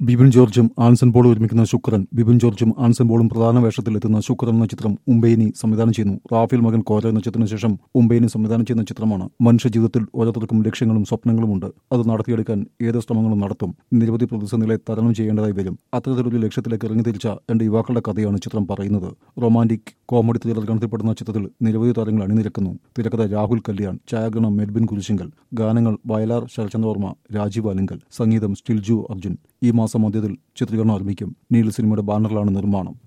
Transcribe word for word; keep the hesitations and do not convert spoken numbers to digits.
ബിബിൻ ജോർജും ആൻസൺ പോളും ഒരുമിക്കുന്ന ശുക്രൻ. ബിബിൻ ജോർജും ആൻസൺ പോളും പ്രധാന വേഷത്തിലെത്തുന്ന ശുക്രൻ എന്ന ചിത്രം ഉമ്പേനി സംവിധാനം ചെയ്യുന്നു. റാഫേൽ മകൻ കോര എന്ന ചിത്രത്തിന് ശേഷം ഉമ്പേനി സംവിധാനം ചെയ്യുന്ന ചിത്രമാണ്. മനുഷ്യ ജീവിതത്തിൽ ഓരോരുത്തർക്കും ലക്ഷ്യങ്ങളും സ്വപ്നങ്ങളുമുണ്ട്. അത് നടത്തിയെടുക്കാൻ ഏത് ശ്രമങ്ങളും നടത്തും. നിരവധി പ്രതിസന്ധികളെ തരണം ചെയ്യേണ്ടതായി വരും. അത്തരത്തിലൊരു ലക്ഷ്യത്തിലേക്ക് ഇറങ്ങിത്തിരിച്ച രണ്ട് യുവാക്കളുടെ കഥയാണ് ചിത്രം പറയുന്നത്. റൊമാന്റിക് കോമഡി ത്രില്ലർ ഗണത്തിൽപ്പെടുന്ന ചിത്രത്തിൽ നിരവധി താരങ്ങൾ അണിനിരക്കുന്നു. തിരക്കഥ രാഹുൽ കല്യാൺ, ഛായാഗ്രഹണം മെൽബിൻ കുരിശിങ്കൽ, ഗാനങ്ങൾ വയലാർ ശരചന്ദ്രവർമ്മ, രാജീവ് ആലിങ്കൽ, സംഗീതം സ്റ്റിൽജു അർജുൻ. ഈ മാസം മധ്യത്തിൽ ചിത്രീകരണം ആരംഭിക്കും. നീൽ സിനിമയുടെ ബാനറിലാണ് നിർമ്മാണം.